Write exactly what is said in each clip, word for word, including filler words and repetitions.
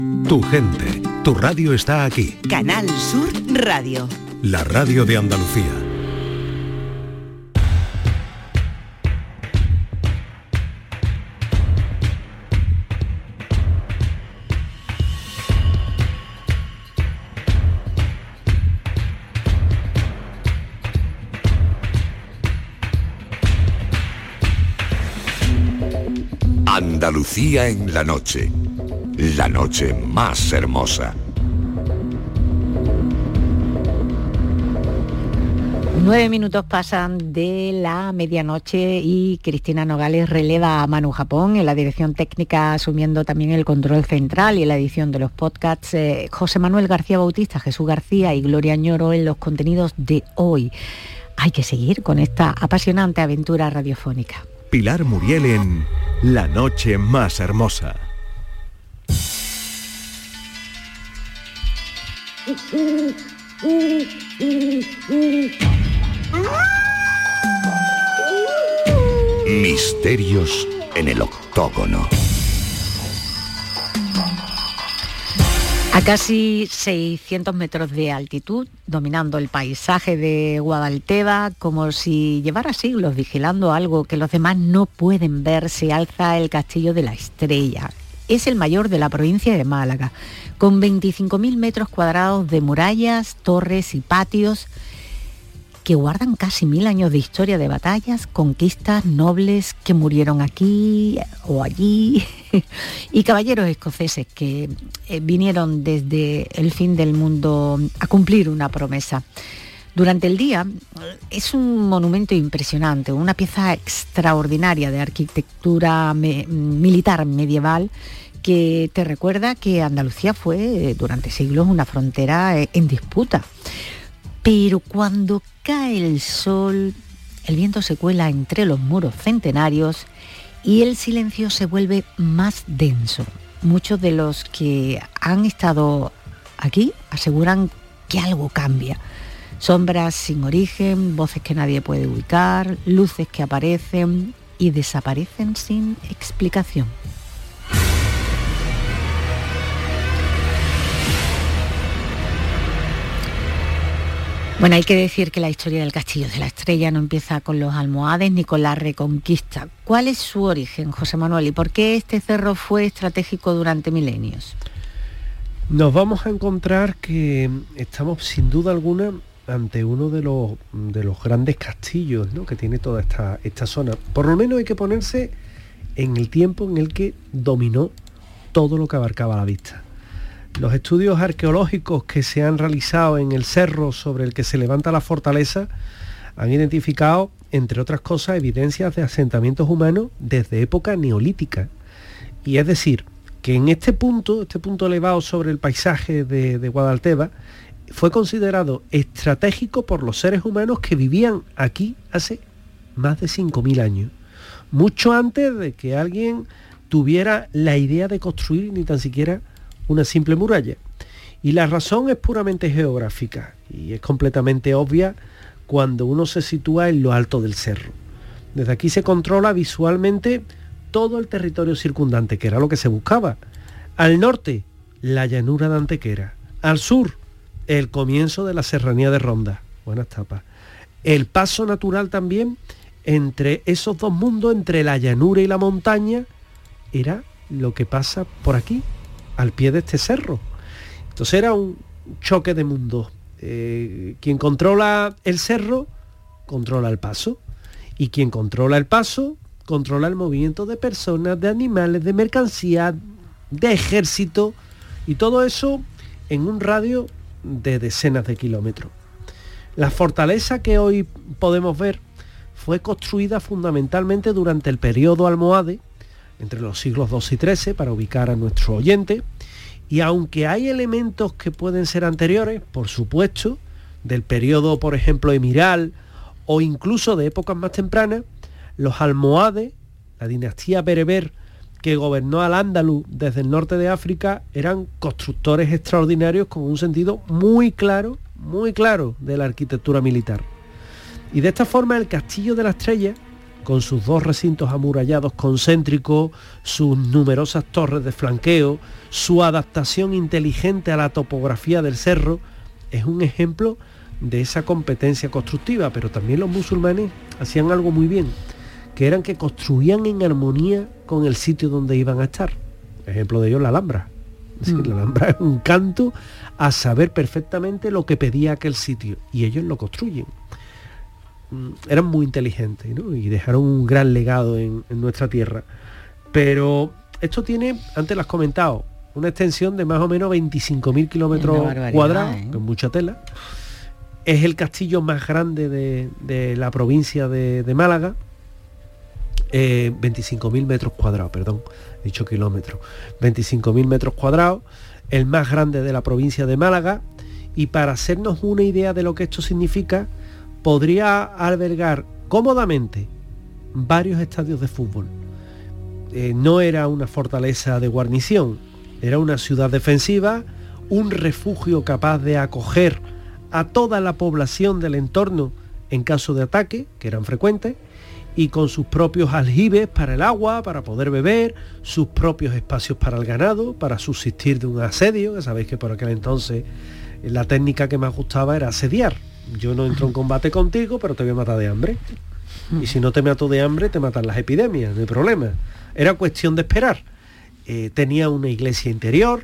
Tu gente, tu radio está aquí. Canal Sur Radio. La radio de Andalucía. Andalucía en la noche, la noche más hermosa. Nueve minutos pasan de la medianoche y Cristina Nogales releva a Manu Japón en la dirección técnica, asumiendo también el control central y en la edición de los podcasts. Eh, José Manuel García Bautista, Jesús García y Gloria Ñoro en los contenidos de hoy. Hay que seguir con esta apasionante aventura radiofónica. Pilar Muriel en La noche más hermosa. Misterios en el octógono. A casi seiscientos metros de altitud, dominando el paisaje de Guadalteba, como si llevara siglos vigilando algo que los demás no pueden ver, se alza el Castillo de la Estrella. Es el mayor de la provincia de Málaga, con veinticinco mil metros cuadrados de murallas, torres y patios que guardan casi mil años de historia de batallas, conquistas, nobles que murieron aquí o allí y caballeros escoceses que eh, vinieron desde el fin del mundo a cumplir una promesa. Durante el día es un monumento impresionante, una pieza extraordinaria de arquitectura me- militar medieval que te recuerda que Andalucía fue durante siglos una frontera eh, en disputa. Pero cuando cae el sol, el viento se cuela entre los muros centenarios y el silencio se vuelve más denso. Muchos de los que han estado aquí aseguran que algo cambia. Sombras sin origen, voces que nadie puede ubicar, luces que aparecen y desaparecen sin explicación. Bueno, hay que decir que la historia del Castillo de la Estrella no empieza con los almohades ni con la Reconquista. ¿Cuál es su origen, José Manuel, y por qué este cerro fue estratégico durante milenios? Nos vamos a encontrar que estamos sin duda alguna ante uno de los, de los grandes castillos, ¿no?, que tiene toda esta, esta zona. Por lo menos hay que ponerse en el tiempo en el que dominó todo lo que abarcaba la vista. Los estudios arqueológicos que se han realizado en el cerro sobre el que se levanta la fortaleza han identificado, entre otras cosas, evidencias de asentamientos humanos desde época neolítica. Y es decir, que en este punto, este punto elevado sobre el paisaje de, de Guadalteba, fue considerado estratégico por los seres humanos que vivían aquí hace más de cinco mil años. Mucho antes de que alguien tuviera la idea de construir ni tan siquiera una simple muralla. Y la razón es puramente geográfica y es completamente obvia cuando uno se sitúa en lo alto del cerro. Desde aquí se controla visualmente todo el territorio circundante, que era lo que se buscaba. Al norte, la llanura de Antequera. Al sur, el comienzo de la serranía de Ronda. Buenas tapas. El paso natural también entre esos dos mundos, entre la llanura y la montaña, era lo que pasa por aquí, al pie de este cerro. Entonces era un choque de mundos. Eh, quien controla el cerro, controla el paso. Y quien controla el paso, controla el movimiento de personas, de animales, de mercancías, de ejército. Y todo eso en un radio de decenas de kilómetros. La fortaleza que hoy podemos ver fue construida fundamentalmente durante el periodo almohade, entre los siglos doce y trece, para ubicar a nuestro oyente, y aunque hay elementos que pueden ser anteriores, por supuesto, del periodo, por ejemplo, emiral, o incluso de épocas más tempranas, los almohades, la dinastía bereber que gobernó al Andaluz desde el norte de África, eran constructores extraordinarios con un sentido muy claro, muy claro de la arquitectura militar. Y de esta forma el Castillo de la Estrella con sus dos recintos amurallados concéntricos, sus numerosas torres de flanqueo, su adaptación inteligente a la topografía del cerro, es un ejemplo de esa competencia constructiva. Pero también los musulmanes hacían algo muy bien, que eran que construían en armonía con el sitio donde iban a estar. Ejemplo de ello, la Alhambra. Es decir, la Alhambra es un canto a saber perfectamente lo que pedía aquel sitio, y ellos lo construyen. Eran muy inteligentes, ¿no? Y dejaron un gran legado en, en nuestra tierra. Pero esto tiene, antes lo has comentado, una extensión de más o menos veinticinco mil kilómetros cuadrados, ¿eh? Con mucha tela. Es el castillo más grande de, de la provincia de, de Málaga. Eh, veinticinco mil metros cuadrados, perdón, he dicho kilómetros. veinticinco mil metros cuadrados, el más grande de la provincia de Málaga. Y para hacernos una idea de lo que esto significa, podría albergar cómodamente varios estadios de fútbol. Eh, no era una fortaleza de guarnición, era una ciudad defensiva, un refugio capaz de acoger a toda la población del entorno en caso de ataque, que eran frecuentes, y con sus propios aljibes para el agua, para poder beber, sus propios espacios para el ganado, para subsistir de un asedio, que sabéis que por aquel entonces la técnica que más gustaba era asediar. Yo no entro en combate contigo, pero te voy a matar de hambre. Y si no te mato de hambre, te matan las epidemias, no hay problema. Era cuestión de esperar. Eh, tenía una iglesia interior,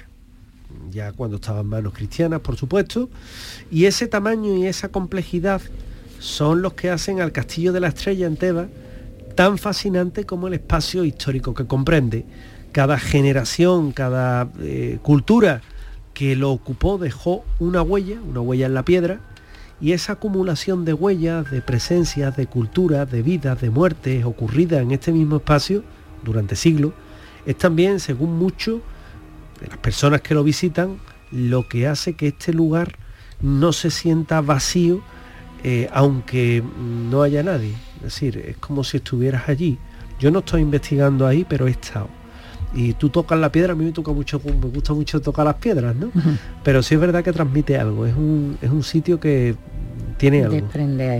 ya cuando estaban manos cristianas, por supuesto, y ese tamaño y esa complejidad son los que hacen al Castillo de la Estrella en Tebas tan fascinante como el espacio histórico que comprende. Cada generación, cada eh, cultura que lo ocupó dejó una huella, una huella en la piedra, y esa acumulación de huellas, de presencias, de culturas, de vidas, de muertes ocurridas en este mismo espacio durante siglos, es también, según muchos de las personas que lo visitan, lo que hace que este lugar no se sienta vacío, eh, aunque no haya nadie. Es decir, es como si estuvieras allí. Yo no estoy investigando ahí, pero he estado. Y tú tocas la piedra, a mí me toca mucho, me gusta mucho tocar las piedras, ¿no? Uh-huh. Pero sí es verdad que transmite algo, es un, es un sitio que tiene algo. Desprende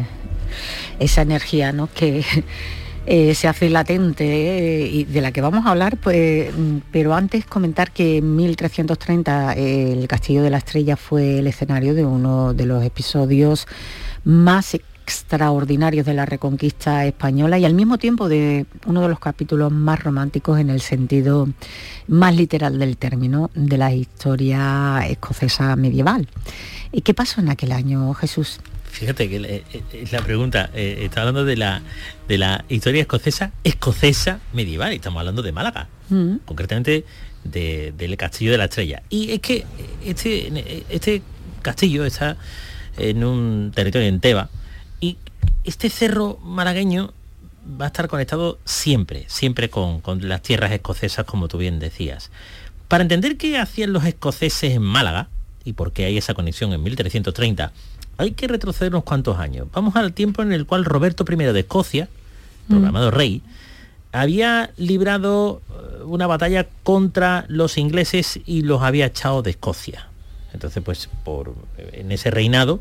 esa energía, ¿no? Que eh, se hace latente, eh, y de la que vamos a hablar, pues, pero antes comentar que en mil trescientos treinta eh, el Castillo de la Estrella fue el escenario de uno de los episodios más extraordinarios de la Reconquista española y al mismo tiempo de uno de los capítulos más románticos en el sentido más literal del término de la historia escocesa medieval. ¿Y qué pasó en aquel año, Jesús? Fíjate que es la pregunta, eh, está hablando de la, de la historia escocesa, escocesa medieval, y estamos hablando de Málaga, mm. concretamente de, del Castillo de la Estrella. Y es que este, este castillo está en un territorio en Tebas, y este cerro malagueño va a estar conectado siempre, siempre con, con las tierras escocesas, como tú bien decías. Para entender qué hacían los escoceses en Málaga, y por qué hay esa conexión en mil trescientos treinta, hay que retroceder unos cuantos años. Vamos al tiempo en el cual Roberto primero de Escocia, proclamado mm. rey, había librado una batalla contra los ingleses y los había echado de Escocia. Entonces, pues, por, en ese reinado,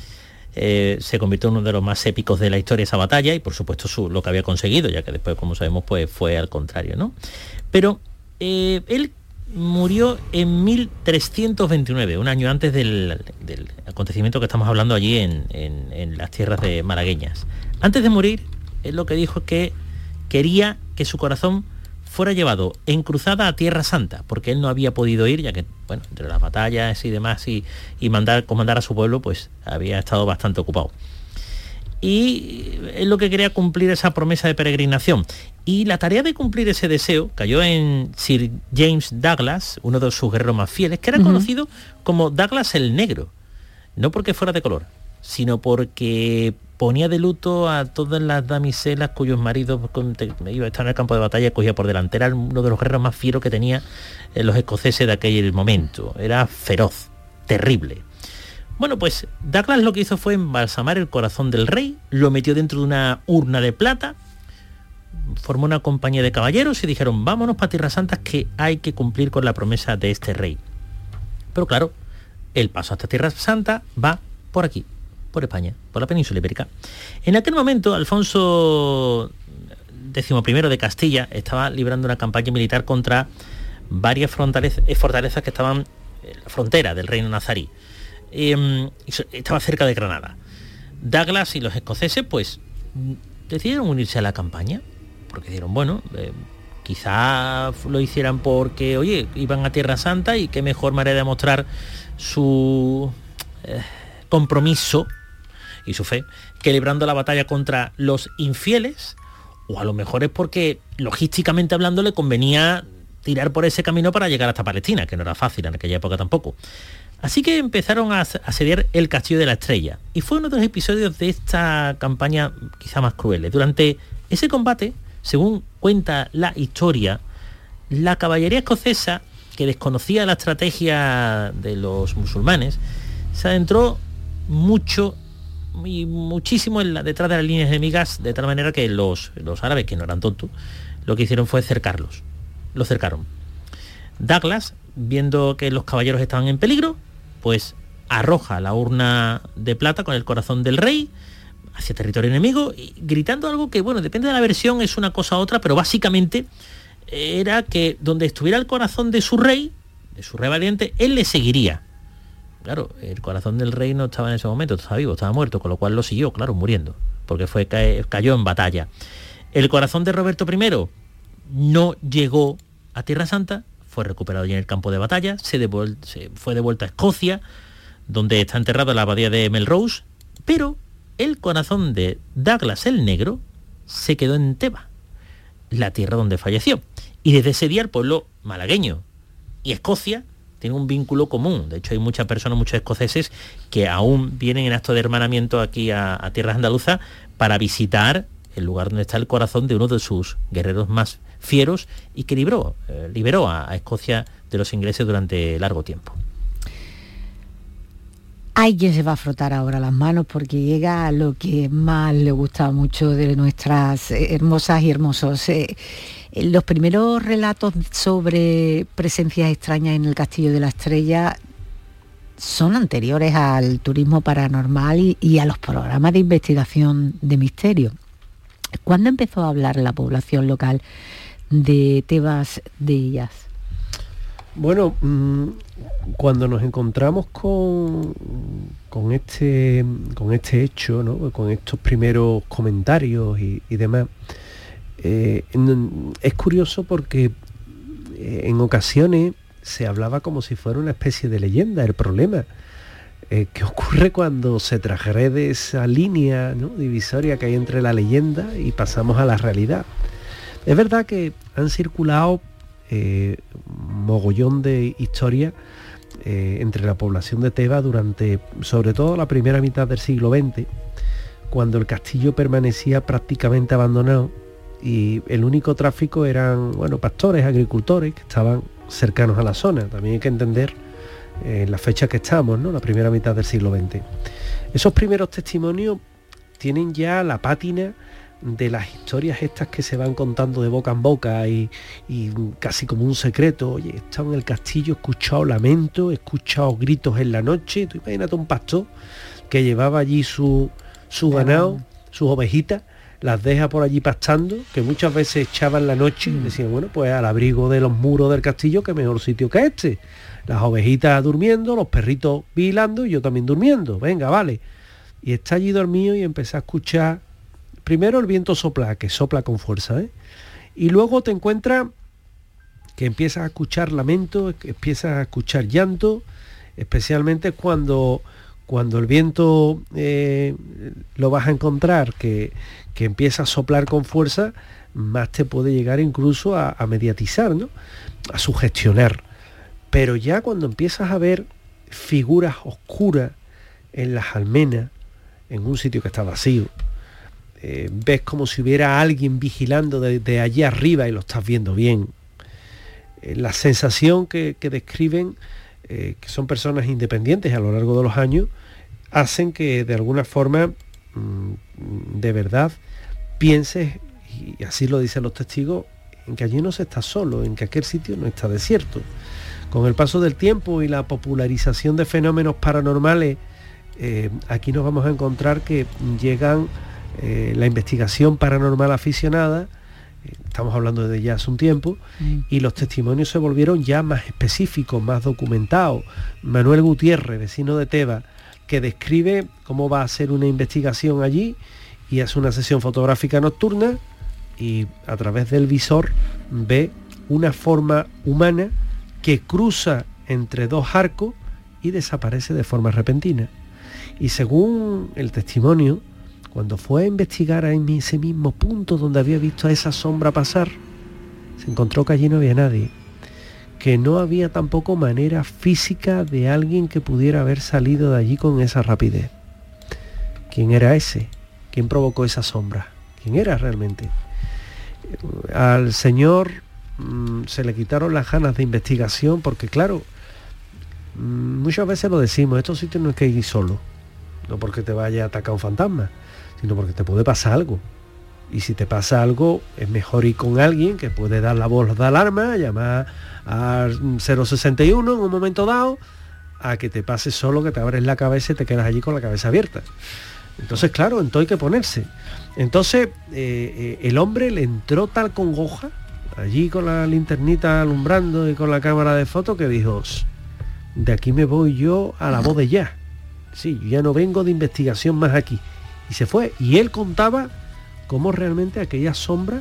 Eh, se convirtió en uno de los más épicos de la historia esa batalla, y por supuesto su, lo que había conseguido, ya que después, como sabemos, pues fue al contrario, ¿no? Pero eh, él murió en mil trescientos veintinueve, un año antes del, del acontecimiento que estamos hablando allí en, en, en las tierras de malagueñas. Antes de morir, él lo que dijo es que quería que su corazón fuera llevado en cruzada a Tierra Santa, porque él no había podido ir, ya que, bueno, entre las batallas y demás, y, y mandar, comandar a su pueblo, pues había estado bastante ocupado. Y él lo que quería cumplir esa promesa de peregrinación. Y la tarea de cumplir ese deseo cayó en Sir James Douglas, uno de sus guerreros más fieles, que era uh-huh. conocido como Douglas el Negro, no porque fuera de color, sino porque ponía de luto a todas las damiselas cuyos maridos iba a estar en el campo de batalla y cogía por delantera. Era uno de los guerreros más fieros que tenía los escoceses de aquel momento. Era feroz, terrible. Bueno, pues Douglas lo que hizo fue embalsamar el corazón del rey, lo metió dentro de una urna de plata, formó una compañía de caballeros y dijeron: vámonos para Tierra Santa, que hay que cumplir con la promesa de este rey. Pero claro, el paso hasta Tierra Santa va por aquí, por Málaga. Y Málaga, pues, por España, por la península ibérica. En aquel momento, Alfonso décimo primero de Castilla estaba librando una campaña militar contra varias fortalezas que estaban en la frontera del reino nazarí. Eh, estaba cerca de Granada. Douglas y los escoceses pues decidieron unirse a la campaña, porque dijeron, bueno, eh, quizá lo hicieran porque, oye, iban a Tierra Santa y qué mejor manera de mostrar su eh, compromiso y su fe que librando la batalla contra los infieles, o a lo mejor es porque logísticamente hablando le convenía tirar por ese camino para llegar hasta Palestina, que no era fácil en aquella época tampoco. Así que empezaron a asediar el Castillo de la Estrella, y fue uno de los episodios de esta campaña quizá más crueles. Durante ese combate, según cuenta la historia, la caballería escocesa, que desconocía la estrategia de los musulmanes, se adentró mucho y muchísimo en la, detrás de las líneas enemigas, de tal manera que los, los árabes, que no eran tontos, lo que hicieron fue cercarlos. Los cercaron. Douglas, viendo que los caballeros estaban en peligro, pues arroja la urna de plata con el corazón del rey hacia territorio enemigo, y gritando algo que, bueno, depende de la versión, es una cosa u otra, pero básicamente era que donde estuviera el corazón de su rey, de su rey valiente, él le seguiría. Claro, el corazón del rey no estaba en ese momento, estaba vivo, estaba muerto, con lo cual lo siguió, claro, muriendo, porque fue cayó en batalla. El corazón de Roberto primero no llegó a Tierra Santa, fue recuperado ya en el campo de batalla, se, devuel- se fue de vuelta a Escocia, donde está enterrado en la abadía de Melrose, pero el corazón de Douglas el Negro se quedó en Teba, la tierra donde falleció. Y desde ese día el pueblo malagueño y Escocia tienen un vínculo común. De hecho, hay muchas personas, muchos escoceses, que aún vienen en acto de hermanamiento aquí a, a tierras andaluzas para visitar el lugar donde está el corazón de uno de sus guerreros más fieros y que libró, eh, liberó a, a Escocia de los ingleses durante largo tiempo. Hay quien se va a frotar ahora las manos porque llega a lo que más le gusta mucho de nuestras hermosas y hermosos. Eh, los primeros relatos sobre presencias extrañas en el Castillo de la Estrella son anteriores al turismo paranormal y, y a los programas de investigación de misterio. ¿Cuándo empezó a hablar la población local de Tebas de ellas? Bueno, mmm, cuando nos encontramos con, con, este, con este hecho, ¿no? Con estos primeros comentarios y, y demás, eh, es curioso porque eh, en ocasiones se hablaba como si fuera una especie de leyenda. El problema eh, que ocurre cuando se transgrede esa línea, ¿no?, divisoria que hay entre la leyenda y pasamos a la realidad. Es verdad que han circulado eh, mogollón de historias eh, entre la población de Tebas durante, sobre todo, la primera mitad del siglo veinte, cuando el castillo permanecía prácticamente abandonado y el único tráfico eran, bueno, pastores, agricultores que estaban cercanos a la zona. También hay que entender eh, la fecha que estamos, ¿no?, la primera mitad del siglo veinte. Esos primeros testimonios tienen ya la pátina de las historias estas que se van contando de boca en boca y, y casi como un secreto. Oye, he estado en el castillo, he escuchado lamentos, he escuchado gritos en la noche. Tú imagínate un pastor que llevaba allí su, su ganado, sus ovejitas, las deja por allí pastando, que muchas veces echaban la noche y decían, bueno, pues al abrigo de los muros del castillo, qué mejor sitio que este. Las ovejitas durmiendo, los perritos vigilando y yo también durmiendo. Venga, vale. Y está allí dormido y empecé a escuchar primero el viento sopla, que sopla con fuerza, ¿eh? Y luego te encuentras que empiezas a escuchar lamento, que empiezas a escuchar llanto, especialmente cuando, cuando el viento eh, lo vas a encontrar, que, que empieza a soplar con fuerza, más te puede llegar incluso a, a mediatizar, ¿no?, a sugestionar. Pero ya cuando empiezas a ver figuras oscuras en las almenas, en un sitio que está vacío, Eh, ves como si hubiera alguien vigilando de, de allí arriba y lo estás viendo bien. Eh, la sensación que, que describen, eh, que son personas independientes a lo largo de los años, hacen que de alguna forma, mmm, de verdad, pienses, y así lo dicen los testigos, en que allí no se está solo, en que aquel sitio no está desierto. Con el paso del tiempo y la popularización de fenómenos paranormales eh, aquí nos vamos a encontrar que llegan eh, la investigación paranormal aficionada, eh, estamos hablando de ya hace un tiempo, mm. y los testimonios se volvieron ya más específicos, más documentados. Manuel Gutiérrez, vecino de Tebas, que describe cómo va a hacer una investigación allí y hace una sesión fotográfica nocturna y a través del visor ve una forma humana que cruza entre dos arcos y desaparece de forma repentina. Y según el testimonio, cuando fue a investigar en ese mismo punto donde había visto a esa sombra pasar, se encontró que allí no había nadie, que no había tampoco manera física de alguien que pudiera haber salido de allí con esa rapidez. ¿Quién era ese? ¿Quién provocó esa sombra? ¿Quién era realmente? Al señor mmm, se le quitaron las ganas de investigación porque, claro, mmm, muchas veces lo decimos, estos sitios no es que ir solo, no porque te vaya a atacar un fantasma, sino porque te puede pasar algo. Y si te pasa algo, es mejor ir con alguien que puede dar la voz de alarma, llamar al cero sesenta y uno en un momento dado, a que te pase solo, que te abres la cabeza y te quedas allí con la cabeza abierta. Entonces, claro, entonces hay que ponerse. Entonces, eh, eh, el hombre le entró tal congoja, allí con la linternita alumbrando y con la cámara de fotos, que dijo, de aquí me voy yo a la voz de ya. Sí, yo ya no vengo de investigación más aquí. Y se fue. Y él contaba cómo realmente aquella sombra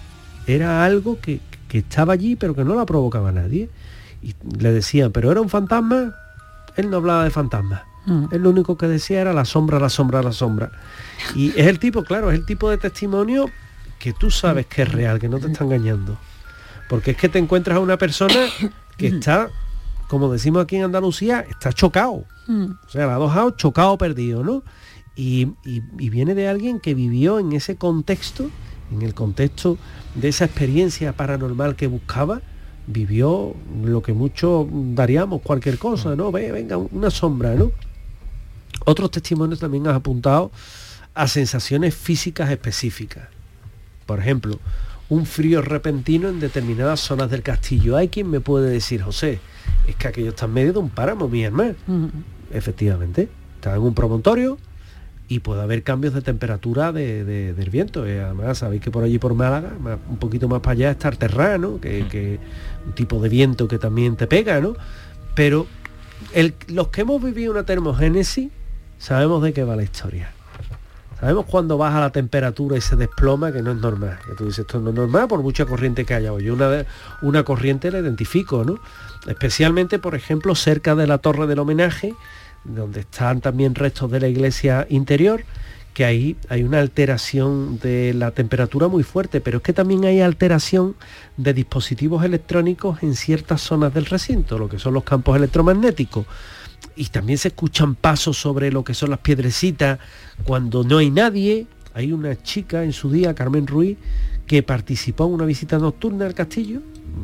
era algo que, que estaba allí, pero que no la provocaba nadie. Y le decían, ¿pero era un fantasma? Él no hablaba de fantasmas. Mm. Él lo único que decía era la sombra, la sombra, la sombra. Y es el tipo, claro, es el tipo de testimonio que tú sabes que es real, que no te está engañando. Porque es que te encuentras a una persona que está, como decimos aquí en Andalucía, está chocado. Mm. O sea, la dojado, chocado, perdido, ¿no? Y, y, y viene de alguien que vivió en ese contexto, en el contexto de esa experiencia paranormal que buscaba, vivió lo que muchos daríamos, cualquier cosa, ¿no? Ve, venga, una sombra, ¿no? Otros testimonios también han apuntado a sensaciones físicas específicas. Por ejemplo, un frío repentino en determinadas zonas del castillo. Hay quien me puede decir, José, es que aquello está en medio de un páramo, mi hermano. Mm. Efectivamente, está en un promontorio y puede haber cambios de temperatura de, de, del viento. Y además sabéis que por allí por Málaga, más, un poquito más para allá está el terrano, que, que un tipo de viento que también te pega, ¿no? Pero el, los que hemos vivido una termogénesis sabemos de qué va la historia. Sabemos cuando baja la temperatura y se desploma, que no es normal. Que tú dices, esto no es normal por mucha corriente que haya. Yo una, una corriente la identifico, ¿no? Especialmente, por ejemplo, cerca de la Torre del Homenaje, donde están también restos de la iglesia interior, que ahí hay una alteración de la temperatura muy fuerte, pero es que también hay alteración de dispositivos electrónicos en ciertas zonas del recinto, lo que son los campos electromagnéticos. Y también se escuchan pasos sobre lo que son las piedrecitas cuando no hay nadie. Hay una chica en su día, Carmen Ruiz, que participó en una visita nocturna al castillo.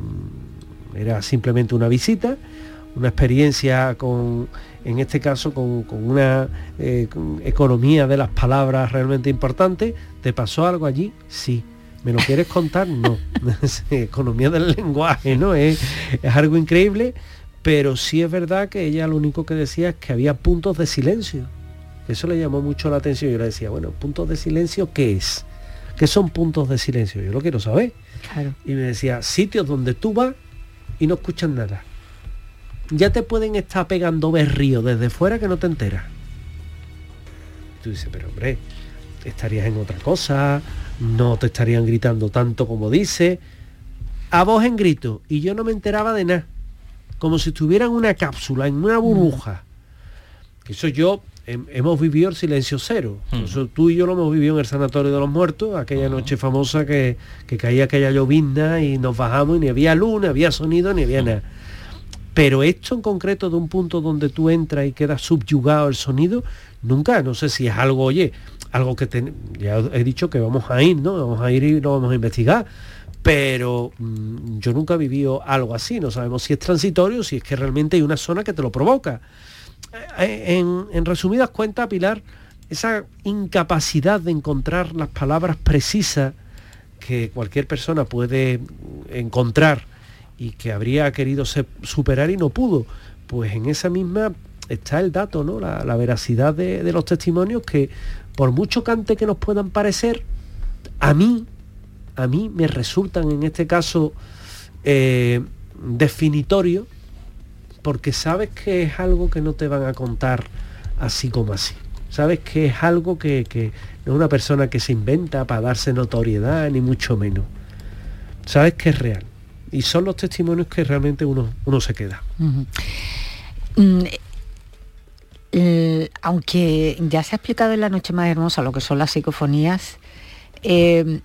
Era simplemente una visita, una experiencia con, en este caso, con, con una eh, con economía de las palabras realmente importante. ¿Te pasó algo allí? Sí. ¿Me lo quieres contar? No. Economía del lenguaje, ¿no? Es, es algo increíble. Pero sí es verdad que ella lo único que decía es que había puntos de silencio. Eso le llamó mucho la atención. Yo le decía, bueno, ¿puntos de silencio qué es? ¿Qué son puntos de silencio? Yo lo quiero saber. Claro. Y me decía, sitios donde tú vas y no escuchas nada. Ya te pueden estar pegando berrío desde fuera que no te enteras. Y tú dices, pero hombre, estarías en otra cosa, no te estarían gritando tanto como dice. A voz en grito. Y yo no me enteraba de nada. Como si estuviera en una cápsula, en una burbuja. Mm. Eso yo, he, hemos vivido el silencio cero. Mm. Eso tú y yo lo hemos vivido en el Sanatorio de los Muertos, aquella uh-huh. noche famosa que, que caía aquella llovizna y nos bajamos y ni había luz, ni había sonido, ni había uh-huh. nada. Pero esto en concreto de un punto donde tú entras y quedas subyugado el sonido, nunca, no sé si es algo, oye, algo que ten, ya he dicho que vamos a ir, ¿no? Vamos a ir y lo vamos a investigar. Pero mmm, yo nunca he vivido algo así, no sabemos si es transitorio, si es que realmente hay una zona que te lo provoca. En, en resumidas cuentas, Pilar, esa incapacidad de encontrar las palabras precisas que cualquier persona puede encontrar y que habría querido ser, superar y no pudo, pues en esa misma está el dato, ¿no? La, la veracidad de, de los testimonios, que por mucho cante que nos puedan parecer, a mí, a mí me resultan en este caso eh, definitorios, porque sabes que es algo que no te van a contar así como así. Sabes que es algo que, que no es una persona que se inventa para darse notoriedad, ni mucho menos. Sabes que es real. Y son los testimonios que realmente uno, uno se queda. Uh-huh. Mm, eh, aunque ya se ha explicado en La noche más hermosa lo que son las psicofonías, eh,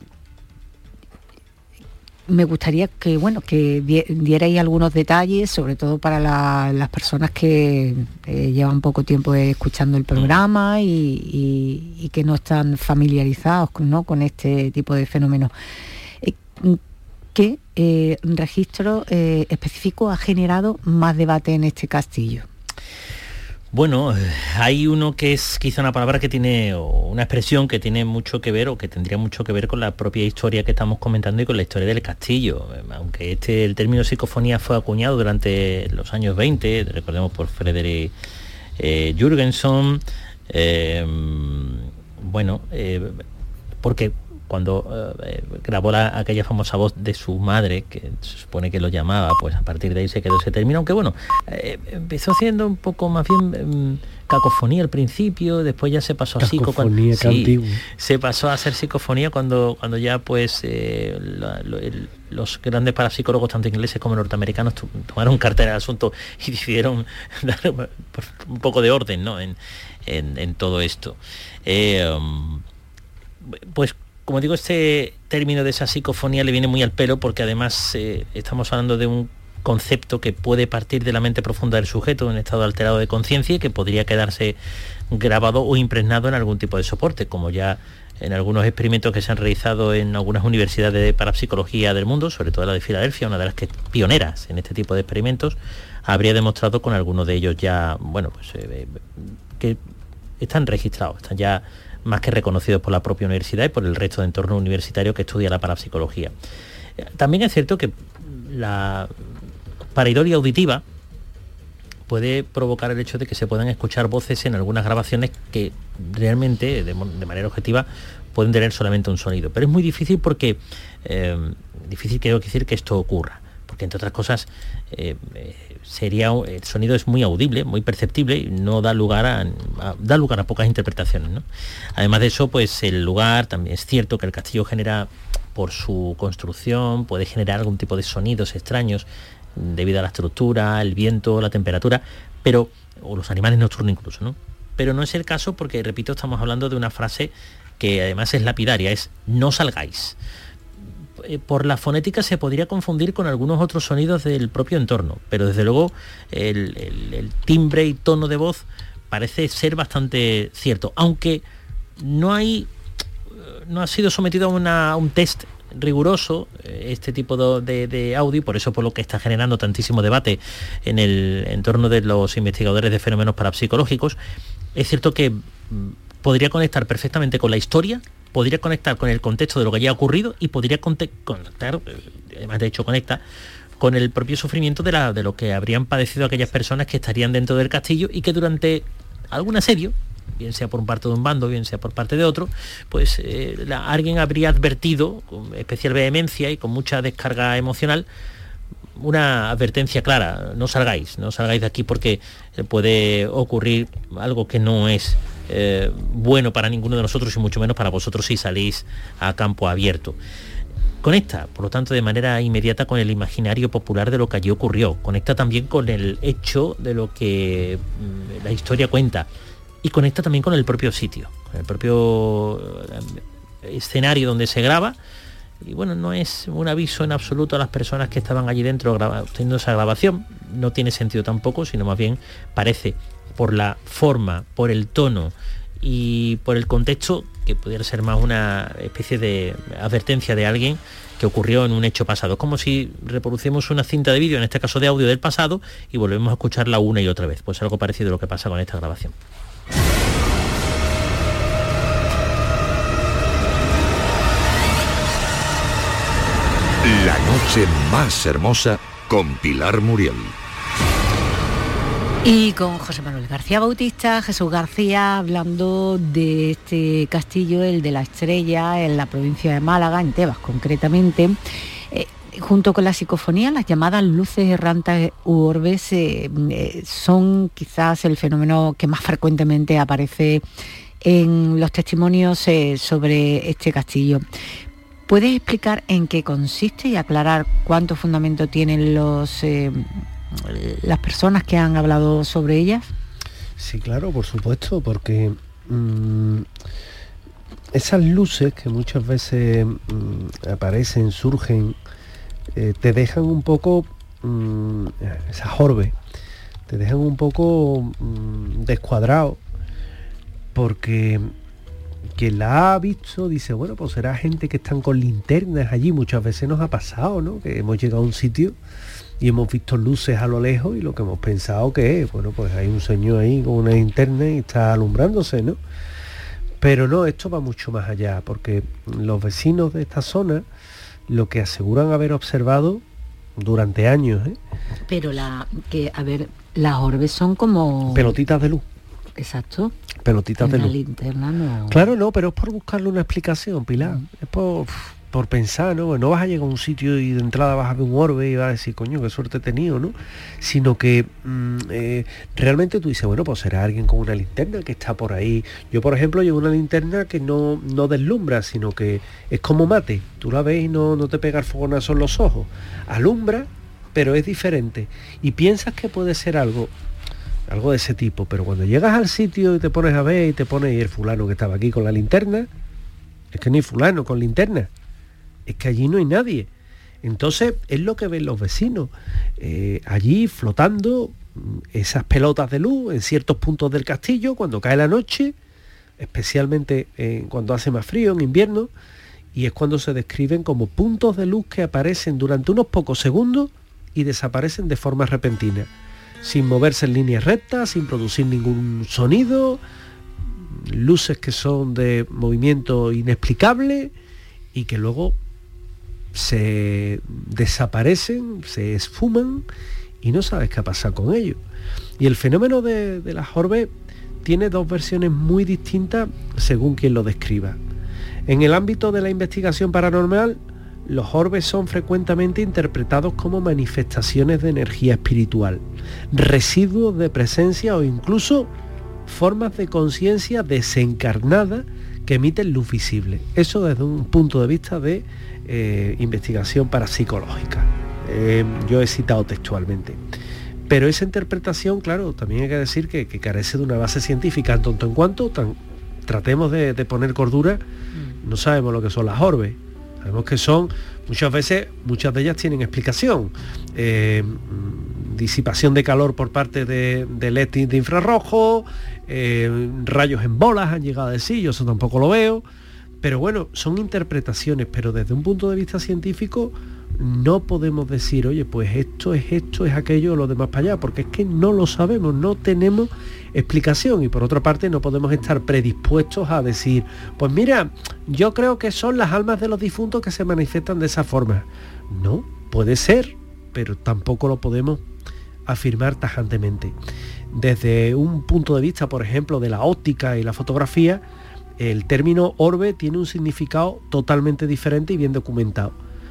me gustaría que, bueno, que dierais algunos detalles, sobre todo para la, las personas que eh, llevan poco tiempo escuchando el programa y, y, y que no están familiarizados, ¿no?, con este tipo de fenómenos. Eh, ¿Qué eh, registro eh, específico ha generado más debate en este castillo? Bueno, hay uno que es quizá una palabra que tiene, o una expresión que tiene mucho que ver, o que tendría mucho que ver con la propia historia que estamos comentando y con la historia del castillo. Aunque este, el término psicofonía fue acuñado durante los años veinte, recordemos por Frederick eh, Jürgenson, eh, bueno, eh, porque cuando eh, grabó la, aquella famosa voz de su madre, que se supone que lo llamaba, pues a partir de ahí se quedó ese término, aunque bueno, eh, empezó siendo un poco más bien eh, cacofonía al principio, después ya se pasó a psicofonía, sí, se pasó a ser psicofonía cuando, cuando ya pues eh, la, lo, el, los grandes parapsicólogos, tanto ingleses como norteamericanos, tomaron cartera del asunto y decidieron dar un poco de orden, ¿no?, en, en, en todo esto. Eh, um, pues como digo, este término de esa psicofonía le viene muy al pelo, porque además eh, estamos hablando de un concepto que puede partir de la mente profunda del sujeto en estado alterado de conciencia y que podría quedarse grabado o impregnado en algún tipo de soporte, como ya en algunos experimentos que se han realizado en algunas universidades de parapsicología del mundo, sobre todo la de Filadelfia, una de las que pioneras en este tipo de experimentos, habría demostrado con algunos de ellos ya, bueno, pues eh, que están registrados, están ya más que reconocidos por la propia universidad y por el resto de entorno universitario que estudia la parapsicología. También es cierto que la pareidolia auditiva puede provocar el hecho de que se puedan escuchar voces en algunas grabaciones que realmente, de, de manera objetiva, pueden tener solamente un sonido. Pero es muy difícil porque, eh, difícil quiero decir que esto ocurra, porque entre otras cosas eh, sería, el sonido es muy audible, muy perceptible y no da lugar a, a da lugar a pocas interpretaciones, ¿no? Además de eso, pues el lugar, también es cierto que el castillo genera, por su construcción, puede generar algún tipo de sonidos extraños debido a la estructura, el viento, la temperatura, pero o los animales nocturnos incluso, ¿no? Pero no es el caso porque, repito, estamos hablando de una frase que además es lapidaria, es no salgáis. Por la fonética se podría confundir con algunos otros sonidos del propio entorno, pero desde luego el, el, el timbre y tono de voz parece ser bastante cierto, aunque no hay no ha sido sometido a, una, a un test riguroso este tipo de, de audio, por eso por lo que está generando tantísimo debate en el entorno de los investigadores de fenómenos parapsicológicos. Es cierto que podría conectar perfectamente con la historia, podría conectar con el contexto de lo que haya ocurrido y podría conectar, además de hecho conecta, con el propio sufrimiento de, la, de lo que habrían padecido aquellas personas que estarían dentro del castillo y que durante algún asedio, bien sea por parte de un bando, bien sea por parte de otro, pues eh, la, alguien habría advertido con especial vehemencia y con mucha descarga emocional una advertencia clara: no salgáis, no salgáis de aquí porque puede ocurrir algo que no es eh, bueno para ninguno de nosotros y mucho menos para vosotros si salís a campo abierto. Conecta, por lo tanto, de manera inmediata con el imaginario popular de lo que allí ocurrió. Conecta también con el hecho de lo que mm, la historia cuenta. Y conecta también con el propio sitio, con el propio escenario donde se graba. Y bueno, no es un aviso en absoluto a las personas que estaban allí dentro haciendo esa grabación. No tiene sentido tampoco, sino más bien parece, por la forma, por el tono y por el contexto, que pudiera ser más una especie de advertencia de alguien que ocurrió en un hecho pasado. Como si reproducimos una cinta de vídeo, en este caso de audio del pasado, y volvemos a escucharla una y otra vez. Pues algo parecido a lo que pasa con esta grabación. La noche más hermosa con Pilar Muriel. Y con José Manuel García Bautista, Jesús García, hablando de este castillo, el de la Estrella, en la provincia de Málaga, en Tebas concretamente. Eh, junto con la psicofonía, las llamadas luces errantes u orbes eh, eh, son quizás el fenómeno que más frecuentemente aparece en los testimonios eh, sobre este castillo. ¿Puedes explicar en qué consiste y aclarar cuánto fundamento tienen los... Eh, las personas que han hablado sobre ellas? Sí, claro, por supuesto, porque mmm, esas luces que muchas veces mmm, aparecen, surgen, eh, te dejan un poco, mmm, esas orbes, te dejan un poco mmm, descuadrado, porque quien la ha visto dice, bueno, pues será gente que están con linternas allí. Muchas veces nos ha pasado, ¿no?, que hemos llegado a un sitio y hemos visto luces a lo lejos y lo que hemos pensado que es, bueno, pues hay un señor ahí con una linterna y está alumbrándose, ¿no? Pero no, esto va mucho más allá, porque los vecinos de esta zona lo que aseguran haber observado durante años, ¿eh? Pero la que, a ver, las orbes son como... pelotitas de luz. Exacto. Pelotitas de luz. La linterna no... Claro, no, pero es por buscarle una explicación, Pilar. Mm. Es por... por pensar, ¿no? No vas a llegar a un sitio y de entrada vas a ver un orbe y vas a decir, coño, qué suerte he tenido, ¿no? Sino que mmm, eh, realmente tú dices, bueno, pues será alguien con una linterna que está por ahí. Yo, por ejemplo, llevo una linterna que no, no deslumbra, sino que es como mate. Tú la ves y no, no te pega el fogonazo en los ojos. Alumbra, pero es diferente. Y piensas que puede ser algo, algo de ese tipo, pero cuando llegas al sitio y te pones a ver y te pones, y el fulano que estaba aquí con la linterna, es que no hay fulano con linterna. Es que allí no hay nadie. Entonces es lo que ven los vecinos, eh, allí flotando esas pelotas de luz en ciertos puntos del castillo cuando cae la noche, especialmente eh, cuando hace más frío en invierno, y es cuando se describen como puntos de luz que aparecen durante unos pocos segundos y desaparecen de forma repentina, sin moverse en líneas rectas, sin producir ningún sonido, luces que son de movimiento inexplicable y que luego se desaparecen, se esfuman y no sabes qué ha pasado con ellos. Y el fenómeno de, de las orbes tiene dos versiones muy distintas según quien lo describa. En el ámbito de la investigación paranormal, los orbes son frecuentemente interpretados como manifestaciones de energía espiritual, residuos de presencia o incluso formas de conciencia desencarnada que emiten luz visible. Eso desde un punto de vista de eh, investigación parapsicológica. Eh, yo he citado textualmente. Pero esa interpretación, claro, también hay que decir que, que carece de una base científica, en tanto en cuanto tan, tratemos de, de poner cordura, no sabemos lo que son las orbes. Sabemos que son, muchas veces, muchas de ellas tienen explicación. Eh, disipación de calor por parte de, de L E D de infrarrojo, eh, rayos en bolas han llegado a decir, yo eso tampoco lo veo, pero bueno, son interpretaciones, pero desde un punto de vista científico no podemos decir, oye, pues esto es esto, es aquello, lo demás para allá, porque es que no lo sabemos, no tenemos explicación, y por otra parte no podemos estar predispuestos a decir, pues mira, yo creo que son las almas de los difuntos que se manifiestan de esa forma. No, puede ser, pero tampoco lo podemos afirmar tajantemente. Desde un punto de vista, por ejemplo, de la óptica y la fotografía, el término orbe tiene un significado totalmente diferente y bien documentado.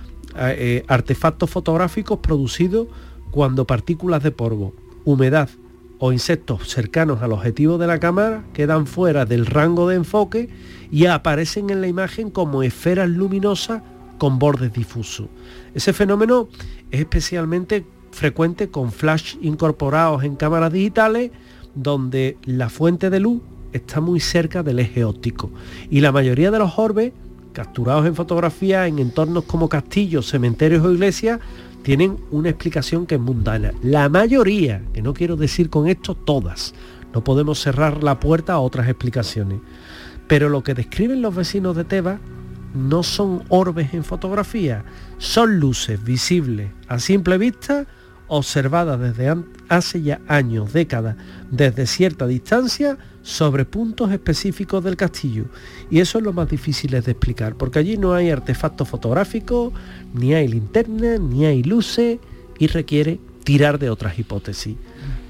Eh, artefactos fotográficos producidos cuando partículas de polvo, humedad o insectos cercanos al objetivo de la cámara quedan fuera del rango de enfoque y aparecen en la imagen como esferas luminosas con bordes difusos. Ese fenómeno es especialmente frecuente con flash incorporados en cámaras digitales donde la fuente de luz está muy cerca del eje óptico, y la mayoría de los orbes capturados en fotografía en entornos como castillos, cementerios o iglesias tienen una explicación que es mundana. La mayoría, que no quiero decir con esto todas, no podemos cerrar la puerta a otras explicaciones, pero lo que describen los vecinos de Tebas no son orbes en fotografía, son luces visibles a simple vista, observadas desde hace ya años, décadas, desde cierta distancia, sobre puntos específicos del castillo. Y eso es lo más difícil de explicar, porque allí no hay artefactos fotográficos, ni hay linternas, ni hay luces, y requiere tirar de otras hipótesis.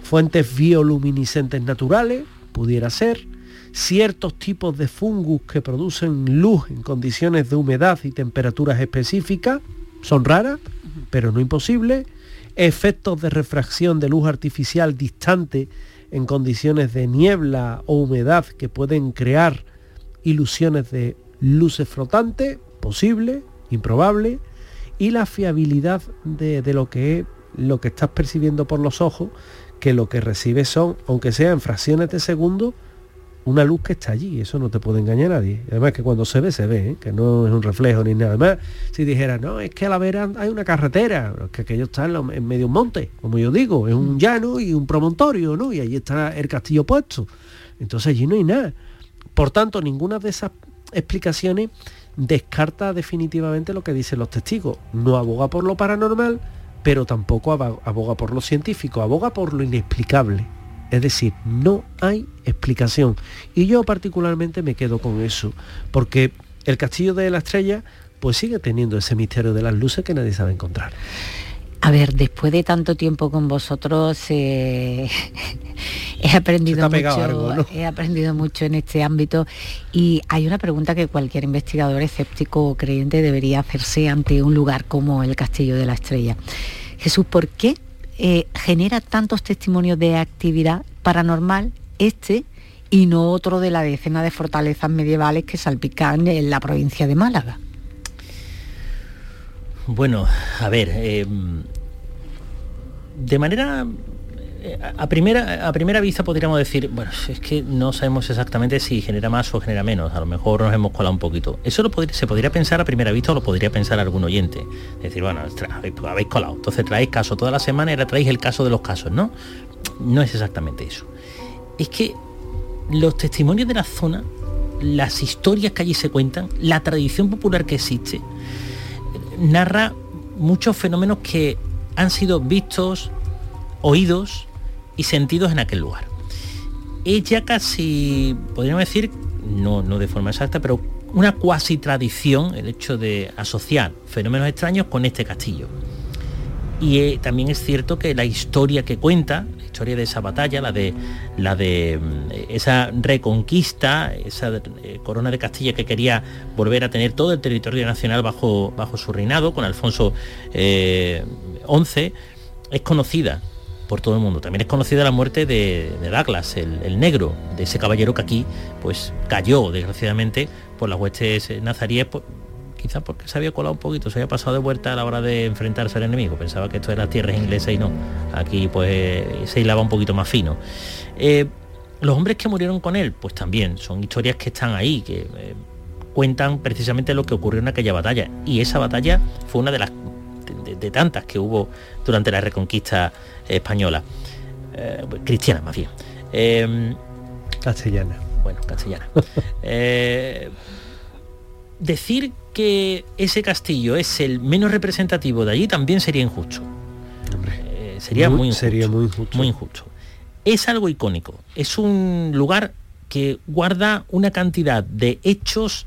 fuentes bioluminiscentes naturales, pudiera ser, ciertos tipos de fungus que producen luz en condiciones de humedad y temperaturas específicas, son raras, pero no imposibles, efectos de refracción de luz artificial distante en condiciones de niebla o humedad que pueden crear ilusiones de luces flotantes, posible, improbable, y la fiabilidad de, de lo que es lo que estás percibiendo por los ojos, que lo que recibes son, aunque sea en fracciones de segundo, una luz que está allí. Eso no te puede engañar a nadie. Además que cuando se ve, se ve, ¿eh? Que no es un reflejo ni nada. Además, si dijera, no, es que a la vera hay una carretera, pero es que aquello está en, lo, en medio de un monte, como yo digo, es un llano y un promontorio, ¿no? Y allí está el castillo puesto. Entonces allí no hay nada. Por tanto, ninguna de esas explicaciones descarta definitivamente lo que dicen los testigos. No aboga por lo paranormal, pero tampoco aboga por lo científico, aboga por lo inexplicable. Es decir, no hay explicación. Y yo particularmente me quedo con eso, porque el Castillo de la Estrella pues sigue teniendo ese misterio de las luces que nadie sabe encontrar. A ver, después de tanto tiempo con vosotros, eh, he aprendido mucho, algo, ¿no? He aprendido mucho en este ámbito, y hay una pregunta que cualquier investigador escéptico o creyente debería hacerse ante un lugar como el Castillo de la Estrella. Jesús, ¿por qué eh, genera tantos testimonios de actividad paranormal este y no otro de la decena de fortalezas medievales que salpican en la provincia de Málaga? Bueno, a ver, eh, de manera, a primera, a primera vista podríamos decir, bueno, es que no sabemos exactamente si genera más o genera menos, a lo mejor nos hemos colado un poquito. Eso lo podría, se podría pensar a primera vista o lo podría pensar algún oyente. Es decir, bueno, habéis, habéis colado, entonces traéis caso toda la semana y ahora traéis el caso de los casos, ¿no? No es exactamente eso. Es que los testimonios de la zona, las historias que allí se cuentan, la tradición popular que existe, narra muchos fenómenos que han sido vistos, oídos y sentidos en aquel lugar. Es ya casi, podríamos decir, no, no de forma exacta, pero una cuasi tradición el hecho de asociar fenómenos extraños con este castillo. Y eh, también es cierto que la historia que cuenta, la historia de esa batalla, la de, la de eh, esa reconquista, esa eh, corona de Castilla que quería volver a tener todo el territorio nacional bajo, bajo su reinado, con Alfonso eh, once, es conocida por todo el mundo. También es conocida la muerte de, de Douglas, el, el negro, de ese caballero que aquí pues cayó, desgraciadamente, por las huestes nazaríes, por, quizás porque se había colado un poquito, se había pasado de vuelta a la hora de enfrentarse al enemigo. Pensaba que esto era tierras inglesas y no. Aquí pues se hilaba un poquito más fino. Eh, los hombres que murieron con él, pues también son historias que están ahí, que eh, cuentan precisamente lo que ocurrió en aquella batalla. Y esa batalla fue una de las de, de, de tantas que hubo durante la Reconquista española. Eh, cristiana, más bien. Eh, castellana. Bueno, castellana. eh, decir que ese castillo es el menos representativo de allí también sería injusto. Hombre, eh, sería muy, muy injusto, sería muy injusto. Muy injusto. Es algo icónico. Es un lugar que guarda una cantidad de hechos.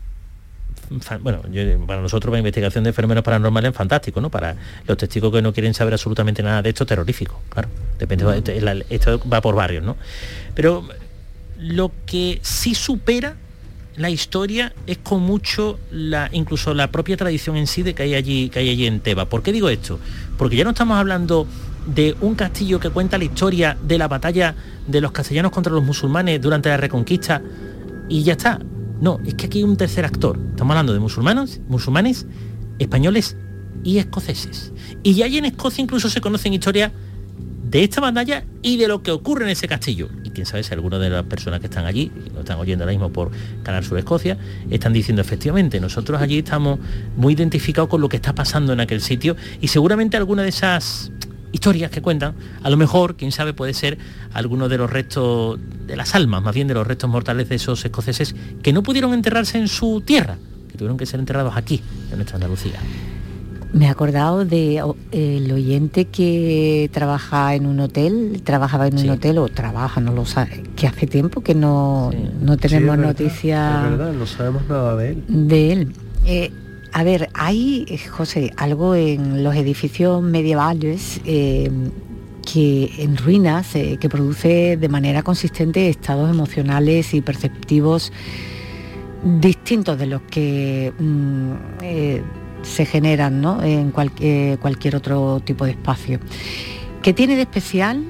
Bueno, yo, para nosotros la investigación de fenómenos paranormales es fantástico, ¿no? Para los testigos que no quieren saber absolutamente nada de esto, terrorífico, claro. Depende, mm. esto va por barrios, ¿no? Pero lo que sí supera la historia es con mucho la incluso la propia tradición en sí de que hay allí que hay allí en Teba. ¿Por qué digo esto? Porque ya no estamos hablando de un castillo que cuenta la historia de la batalla de los castellanos contra los musulmanes durante la Reconquista y ya está. No, es que aquí hay un tercer actor. Estamos hablando de musulmanes, musulmanes, españoles y escoceses. Y ya allí en Escocia incluso se conocen historias de esta batalla y de lo que ocurre en ese castillo. Y quién sabe si alguna de las personas que están allí, y lo están oyendo ahora mismo por Canal Sur Escocia, están diciendo efectivamente, nosotros allí estamos muy identificados con lo que está pasando en aquel sitio, y seguramente alguna de esas historias que cuentan, a lo mejor, quién sabe, puede ser alguno de los restos, de las almas, más bien de los restos mortales de esos escoceses que no pudieron enterrarse en su tierra, que tuvieron que ser enterrados aquí, en nuestra Andalucía. Me he acordado de oh, el oyente que trabaja en un hotel, trabajaba en un sí. hotel o trabaja, no lo sabe, que hace tiempo que no, sí. no tenemos sí, noticias. Es verdad, no sabemos nada de él. De él. Eh, a ver, hay, José, algo en los edificios medievales, eh, que en ruinas, eh, que produce de manera consistente estados emocionales y perceptivos distintos de los que mm, eh, se generan, ¿no?, en cual, eh, cualquier otro tipo de espacio. ¿Qué tiene de especial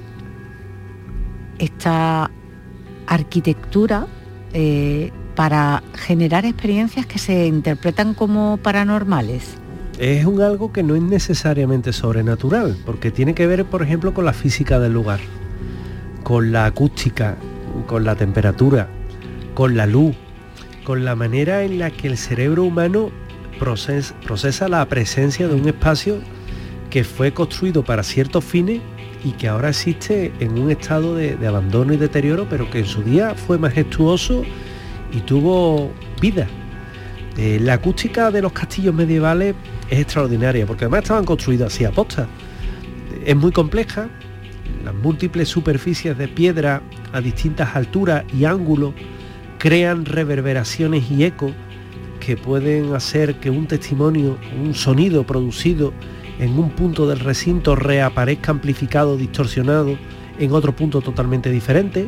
esta arquitectura eh, para generar experiencias que se interpretan como paranormales? Es un algo que no es necesariamente sobrenatural, porque tiene que ver, por ejemplo, con la física del lugar, con la acústica, con la temperatura, con la luz, con la manera en la que el cerebro humano procesa, procesa la presencia de un espacio que fue construido para ciertos fines y que ahora existe en un estado de, de abandono y deterioro, pero que en su día fue majestuoso y tuvo vida. Eh, la acústica de los castillos medievales es extraordinaria, porque además estaban construidos así a posta. Es muy compleja, las múltiples superficies de piedra a distintas alturas y ángulos crean reverberaciones y ecos que pueden hacer que un testimonio, un sonido producido en un punto del recinto reaparezca amplificado, distorsionado en otro punto totalmente diferente,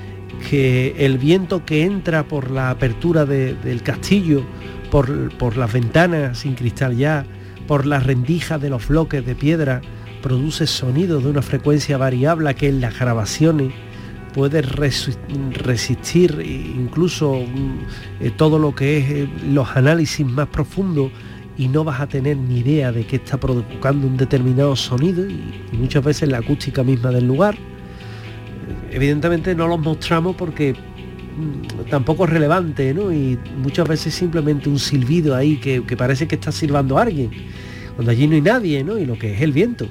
que el viento que entra por la apertura de, del castillo, por, por las ventanas sin cristal ya, por las rendijas de los bloques de piedra, produce sonidos de una frecuencia variable que en las grabaciones puede resistir incluso eh, todo lo que es eh, los análisis más profundos, y no vas a tener ni idea de qué está provocando un determinado sonido, y, y muchas veces la acústica misma del lugar. Evidentemente no los mostramos porque mmm, tampoco es relevante, ¿no? Y muchas veces simplemente un silbido ahí que, que parece que está silbando a alguien, cuando allí no hay nadie, ¿no? Y lo que es el viento.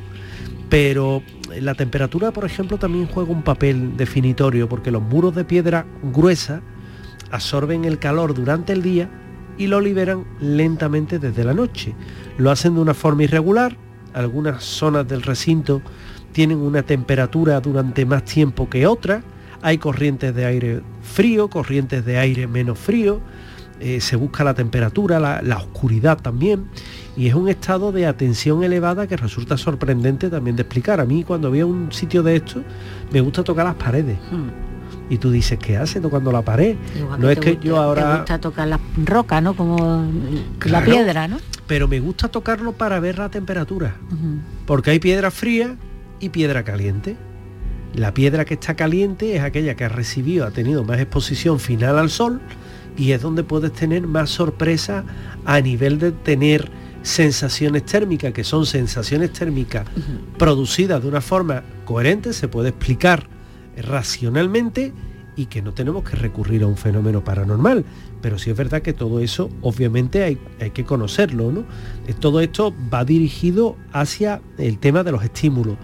Pero la temperatura, por ejemplo, también juega un papel definitorio, porque los muros de piedra gruesa absorben el calor durante el día y lo liberan lentamente desde la noche. Lo hacen de una forma irregular. Algunas zonas del recinto tienen una temperatura durante más tiempo que otras. Hay corrientes de aire frío, corrientes de aire menos frío. Eh, se busca la temperatura, la, la oscuridad también. Y es un estado de atención elevada que resulta sorprendente también de explicar. A mí, cuando voy a un sitio de esto, me gusta tocar las paredes. Hmm. Y tú dices, ¿qué hace tocando la pared? Igual no que es que gusta, yo ahora... te gusta tocar la roca, ¿no? Como claro, la piedra, ¿no? Pero me gusta tocarlo para ver la temperatura. Uh-huh. Porque hay piedra fría y piedra caliente. La piedra que está caliente es aquella que ha recibido, ha tenido más exposición final al sol, y es donde puedes tener más sorpresa a nivel de tener sensaciones térmicas, que son sensaciones térmicas uh-huh. producidas de una forma coherente, se puede explicar racionalmente, y que no tenemos que recurrir a un fenómeno paranormal. Pero sí es verdad que todo eso obviamente hay, hay que conocerlo, ¿no? Todo esto va dirigido hacia el tema de los estímulos.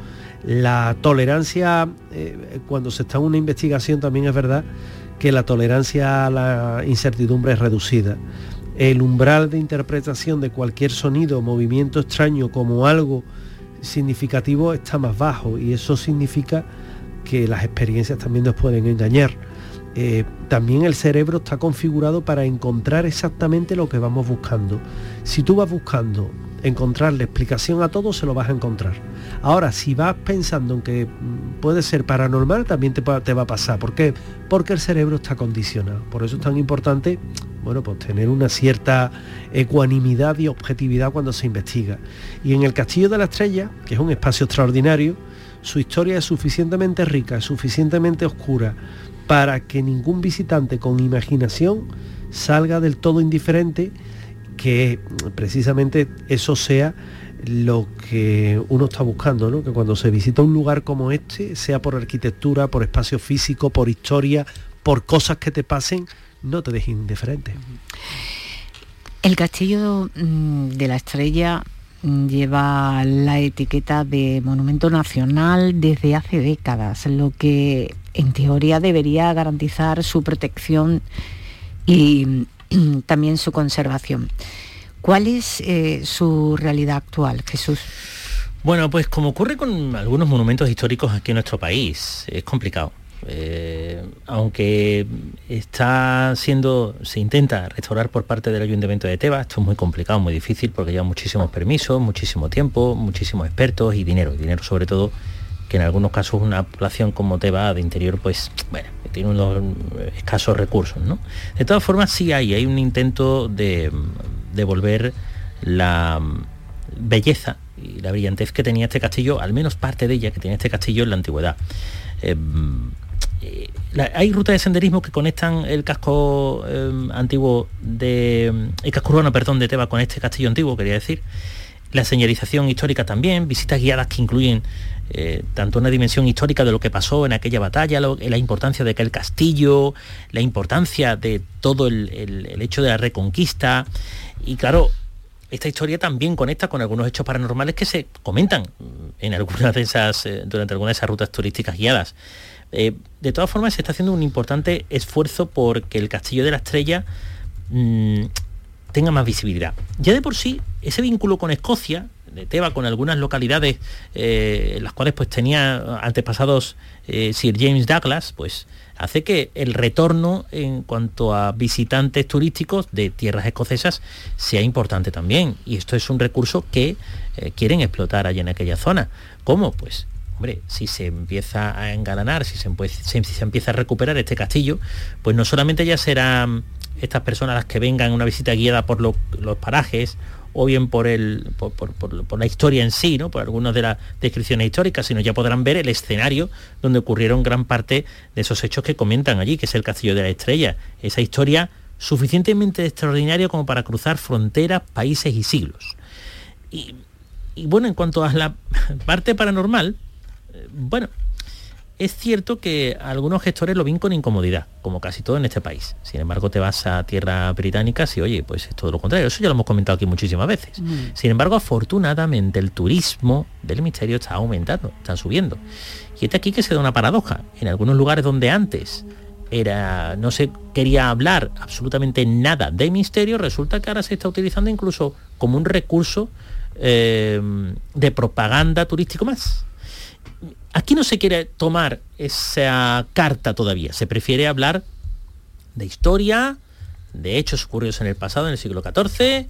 La tolerancia, eh, cuando se está en una investigación, también es verdad que la tolerancia a la incertidumbre es reducida. El umbral de interpretación de cualquier sonido o movimiento extraño como algo significativo está más bajo, y eso significa que las experiencias también nos pueden engañar. Eh, también el cerebro está configurado para encontrar exactamente lo que vamos buscando. Si tú vas buscando encontrarle explicación a todo, se lo vas a encontrar. Ahora, si vas pensando en que puede ser paranormal, también te, te va a pasar. ¿Por qué? Porque el cerebro está condicionado. Por eso es tan importante, bueno, pues tener una cierta ecuanimidad y objetividad cuando se investiga. Y en el Castillo de la Estrella, que es un espacio extraordinario, su historia es suficientemente rica, es suficientemente oscura para que ningún visitante con imaginación salga del todo indiferente, que precisamente eso sea lo que uno está buscando, ¿no? Que cuando se visita un lugar como este, sea por arquitectura, por espacio físico, por historia, por cosas que te pasen, no te dejes indiferente. El Castillo de la Estrella lleva la etiqueta de Monumento Nacional desde hace décadas, lo que en teoría debería garantizar su protección y también su conservación. ¿Cuál es eh, su realidad actual, Jesús? Bueno, pues como ocurre con algunos monumentos históricos aquí en nuestro país, es complicado. Eh, aunque está siendo, se intenta restaurar por parte del Ayuntamiento de Tebas, esto es muy complicado, muy difícil, porque lleva muchísimos permisos, muchísimo tiempo, muchísimos expertos y dinero, dinero sobre todo que en algunos casos una población como Teba de interior, pues, bueno, tiene unos escasos recursos, ¿no? De todas formas, sí hay, hay un intento de, de volver la belleza y la brillantez que tenía este castillo, al menos parte de ella que tenía este castillo en la antigüedad. Eh, eh, la, hay rutas de senderismo que conectan el casco eh, antiguo de el casco urbano, perdón, de Teba con este castillo antiguo, quería decir. La señalización histórica también, visitas guiadas que incluyen eh, tanto una dimensión histórica de lo que pasó en aquella batalla, lo, la importancia de aquel castillo, la importancia de todo el, el, el hecho de la reconquista. Y claro, esta historia también conecta con algunos hechos paranormales que se comentan en algunas de esas, eh, durante algunas de esas rutas turísticas guiadas. Eh, de todas formas, se está haciendo un importante esfuerzo porque el Castillo de la Estrella mmm, tenga más visibilidad. Ya de por sí, ese vínculo con Escocia, de Teba, con algunas localidades eh, en las cuales pues tenía antepasados eh, Sir James Douglas, pues hace que el retorno en cuanto a visitantes turísticos de tierras escocesas sea importante también. Y esto es un recurso que eh, quieren explotar allá en aquella zona. ¿Cómo? Pues, hombre, si se empieza a engalanar, si se, si se empieza a recuperar este castillo, pues no solamente ya serán estas personas las que vengan en una visita guiada por lo, los parajes, o bien por, el, por, por, por, por la historia en sí, ¿no? Por algunas de las descripciones históricas, sino ya podrán ver el escenario donde ocurrieron gran parte de esos hechos que comentan allí, que es el Castillo de la Estrella. Esa historia suficientemente extraordinaria como para cruzar fronteras, países y siglos. Y, y bueno, en cuanto a la parte paranormal, eh, bueno, es cierto que algunos gestores lo ven con incomodidad, como casi todo en este país. Sin embargo, te vas a tierra británica y oye, pues es todo lo contrario. Eso ya lo hemos comentado aquí muchísimas veces. Mm. Sin embargo, afortunadamente, el turismo del misterio está aumentando, está subiendo. Y es aquí que se da una paradoja. En algunos lugares donde antes era, no se quería hablar absolutamente nada de misterio, resulta que ahora se está utilizando incluso como un recurso eh, de propaganda turístico más. Aquí no se quiere tomar esa carta todavía, se prefiere hablar de historia, de hechos ocurridos en el pasado, en el siglo catorce,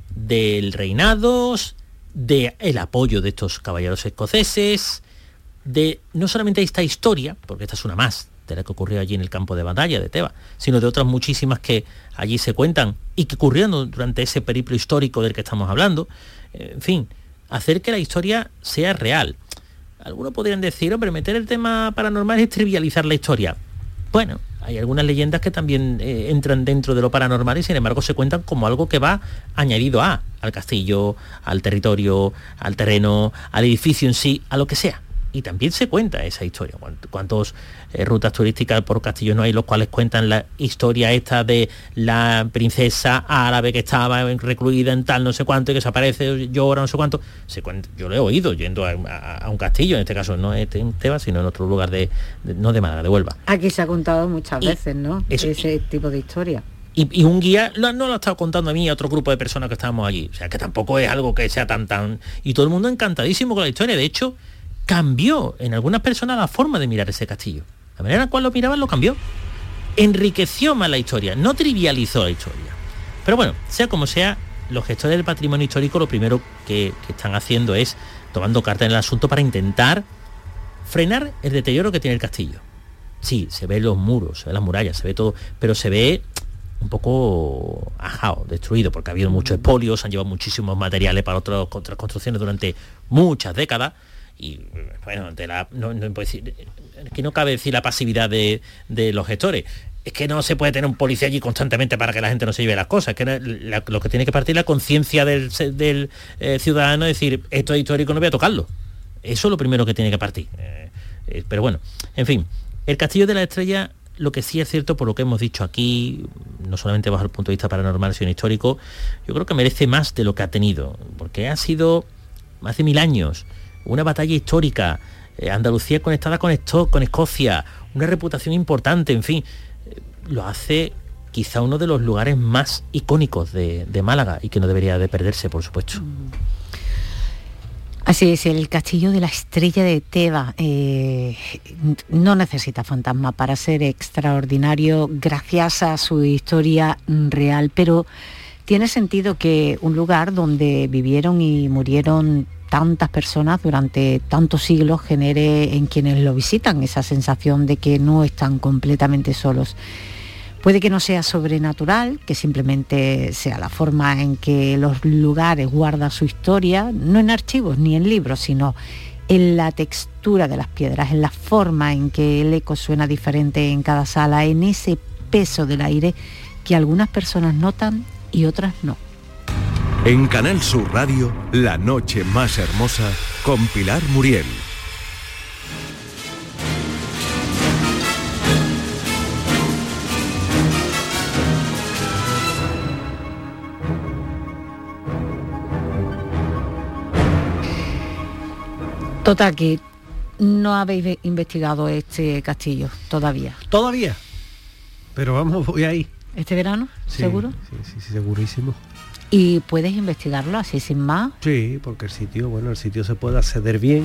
del reinados, del apoyo de estos caballeros escoceses, de no solamente esta historia, porque esta es una más de la que ocurrió allí en el campo de batalla de Teba, sino de otras muchísimas que allí se cuentan y que ocurrieron durante ese periplo histórico del que estamos hablando. En fin, hacer que la historia sea real. Algunos podrían decir, hombre, meter el tema paranormal es trivializar la historia. Bueno, hay algunas leyendas que también eh, entran dentro de lo paranormal y sin embargo se cuentan como algo que va añadido a, al castillo, al territorio, al terreno, al edificio en sí, a lo que sea. Y también se cuenta esa historia. ¿Cuántas eh, rutas turísticas por castillos no hay los cuales cuentan la historia esta de la princesa árabe que estaba recluida en tal no sé cuánto y que se aparece, llora, no sé cuánto? Se cuenta, yo lo he oído yendo a, a, a un castillo, en este caso no es en Teba, sino en otro lugar de, de no de Málaga, de Huelva. Aquí se ha contado muchas y veces, ¿no? Eso, ese y, tipo de historia. Y, y un guía no, no lo ha estado contando a mí y a otro grupo de personas que estábamos allí. O sea, que tampoco es algo que sea tan tan... Y todo el mundo encantadísimo con la historia. De hecho, cambió en algunas personas la forma de mirar ese castillo. La manera en la cual lo miraban lo cambió. Enriqueció más la historia, no trivializó la historia. Pero bueno, sea como sea, los gestores del patrimonio histórico lo primero que, que están haciendo es tomando carta en el asunto para intentar frenar el deterioro que tiene el castillo. Sí, se ven los muros, se ven las murallas, se ve todo, pero se ve un poco ajado, destruido, porque ha habido muchos expolios, han llevado muchísimos materiales para otras, otras construcciones durante muchas décadas. Y bueno, de la, no, no puedo decir, que no cabe decir la pasividad de, de los gestores. Es que no se puede tener un policía allí constantemente para que la gente no se lleve las cosas. Que la, lo que tiene que partir la conciencia del, del eh, ciudadano es decir, esto es histórico, no voy a tocarlo. Eso es lo primero que tiene que partir. Eh, eh, pero bueno, en fin, el Castillo de la Estrella, lo que sí es cierto, por lo que hemos dicho aquí, no solamente bajo el punto de vista paranormal, sino histórico, yo creo que merece más de lo que ha tenido, porque ha sido hace mil años una batalla histórica, eh, Andalucía conectada con, esto, con Escocia, una reputación importante, en fin, eh, lo hace quizá uno de los lugares más icónicos de, de Málaga y que no debería de perderse, por supuesto. Así es, el Castillo de la Estrella de Teba eh, no necesita fantasma para ser extraordinario gracias a su historia real, pero tiene sentido que un lugar donde vivieron y murieron tantas personas durante tantos siglos genere en quienes lo visitan esa sensación de que no están completamente solos. Puede que no sea sobrenatural, que simplemente sea la forma en que los lugares guardan su historia, no en archivos ni en libros, sino en la textura de las piedras, en la forma en que el eco suena diferente en cada sala, en ese peso del aire que algunas personas notan y otras no. En Canal Sur Radio, La noche más hermosa, con Pilar Muriel. Total, que no habéis investigado este castillo todavía. Todavía. Pero vamos, voy ahí. ¿Este verano? Sí, ¿Seguro? Sí, sí, sí, segurísimo. ¿Y puedes investigarlo así sin más? Sí, porque el sitio, bueno, el sitio se puede acceder bien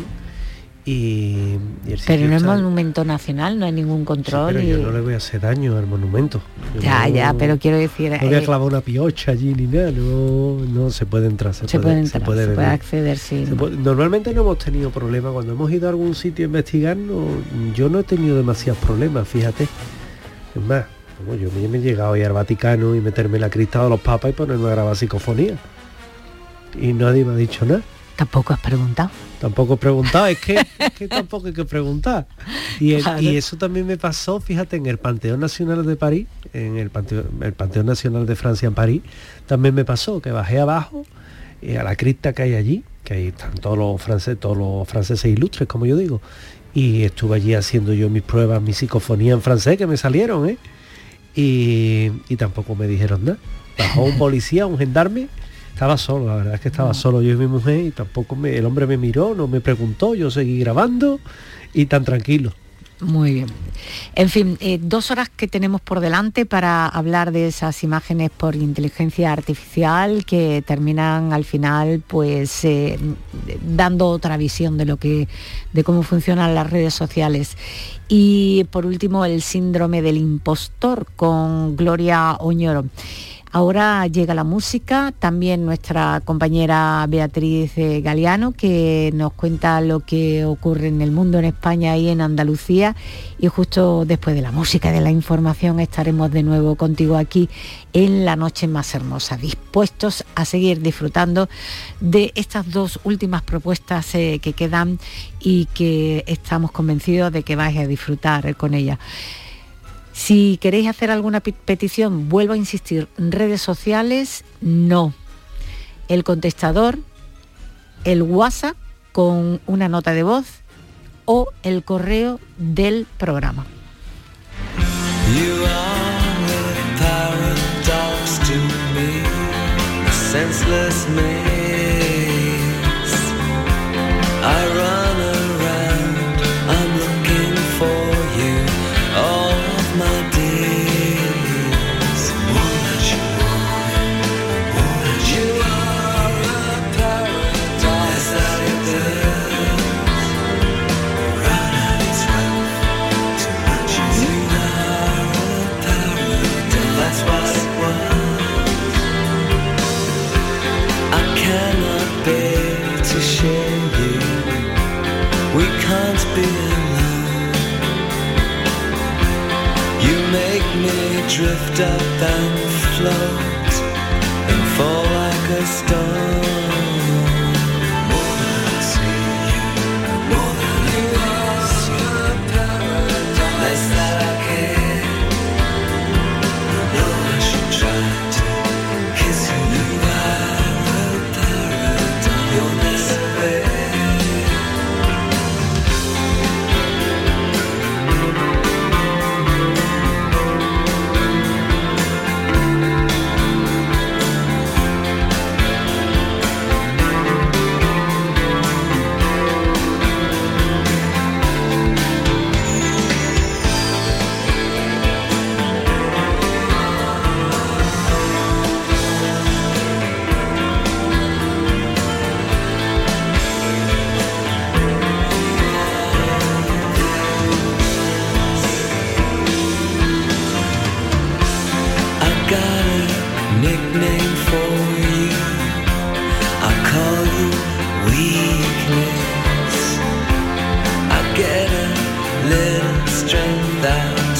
y, y el sitio pero no está... es monumento nacional, no hay ningún control. Sí, pero y... yo no le voy a hacer daño al monumento. Yo ya, no, ya, pero quiero decir... No voy a eh, clavar una piocha allí ni nada, no, no se puede entrar, se, se puede, puede entrar, se puede, se puede beber. acceder, sí. Se puede, normalmente no hemos tenido problemas, cuando hemos ido a algún sitio a investigar, no, yo no he tenido demasiados problemas, fíjate. Es más, como yo me he llegado a ir al Vaticano y meterme la crista de los papas y ponerme a grabar psicofonía. Y nadie me ha dicho nada. Tampoco has preguntado. Tampoco he preguntado, es que, es que tampoco hay que preguntar. Y, el, Claro. y eso también me pasó, fíjate, en el Panteón Nacional de París, en el Panteón, el Panteón Nacional de Francia en París, también me pasó que bajé abajo eh, a la cripta que hay allí, que ahí están todos los franceses, todos los franceses ilustres, como yo digo, y estuve allí haciendo yo mis pruebas, mi psicofonía en francés, que me salieron, ¿eh? Y, y tampoco me dijeron nada. Bajó un policía, un gendarme. Estaba solo, la verdad es que estaba solo yo y mi mujer y tampoco me, el hombre me miró, no me preguntó, yo seguí grabando y tan tranquilo. Muy bien. En fin, eh, dos horas que tenemos por delante para hablar de esas imágenes por inteligencia artificial que terminan al final pues eh, dando otra visión de lo que, de cómo funcionan las redes sociales. Y por último, el síndrome del impostor con Gloria Oñoro. Ahora llega la música, también nuestra compañera Beatriz eh, Galeano, que nos cuenta lo que ocurre en el mundo, en España y en Andalucía. Y justo después de la música y de la información estaremos de nuevo contigo aquí en La Noche Más Hermosa, dispuestos a seguir disfrutando de estas dos últimas propuestas eh, que quedan y que estamos convencidos de que vais a disfrutar con ellas. Si queréis hacer alguna petición, vuelvo a insistir, redes sociales, no. El contestador, el WhatsApp con una nota de voz o el correo del programa. You are a paradox to me, a senseless maze. I run around, I'm looking for you. Oh, my days. What you want, what you are a paradise that it is. Run out its wealth, too much is you are a paradise. That's what it was. I cannot bear to share you. We can't be alone. You make me drift up and float and fall like a stone. More than I see you, more than you are a paradise. Less that I care. I know I should try to kiss you. You are a paradise. You'll never be.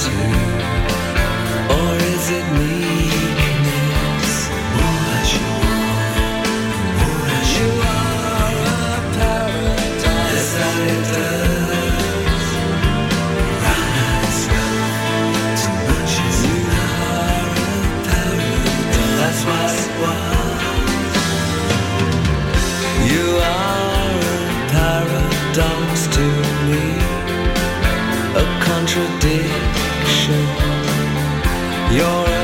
too? Or is it meekness? What you want, what you are a paradise. Yes, that it does. Round and round, too much is you are a paradise. That's what it was. You are a paradox to me, a contradiction. You're